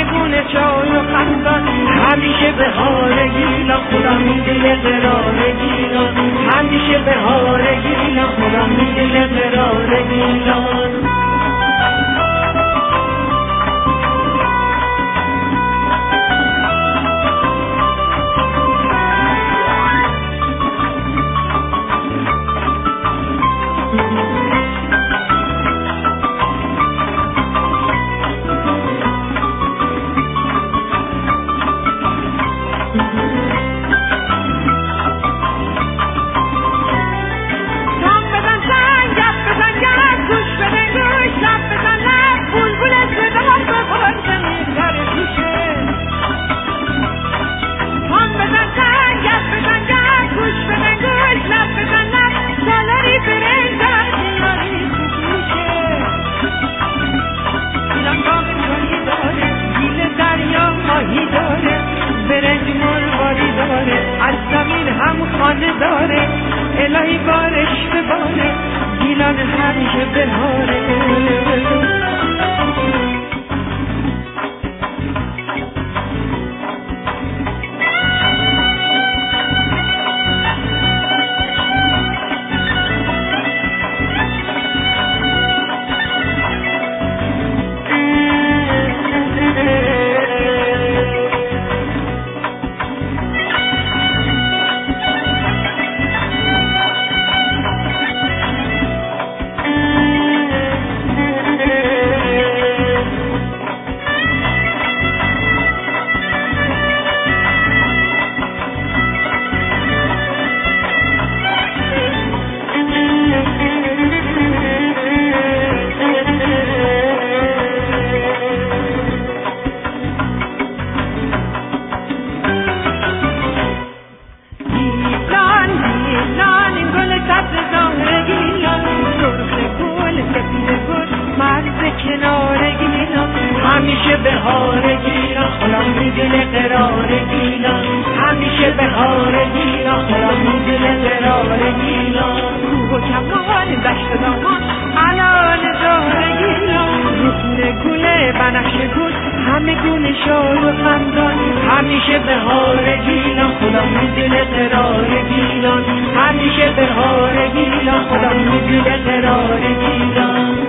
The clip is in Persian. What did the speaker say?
گونه چای و خندان، همیشه بهار گیلان، خدا میدونه قرار گیلان، همیشه بهار گیلان، خدا میدونه قرار گیلان. از زمین هم خانه داره، الهی بارش بباره، گیلان همیشه بهاره. همیشه بهار گیلان، خدا میدونه قرار گیلان، همیشه بهار گیلان، خدا میدونه قرار گیلان. کوه و کمان دشت و دامان الان زار گیلان، رکن گله بنفشه گل همه گونه شاد و خندان، همیشه بهار گیلان، خدا میدونه قرار گیلان، همیشه بهار گیلان، خدا میدونه قرار گیلان.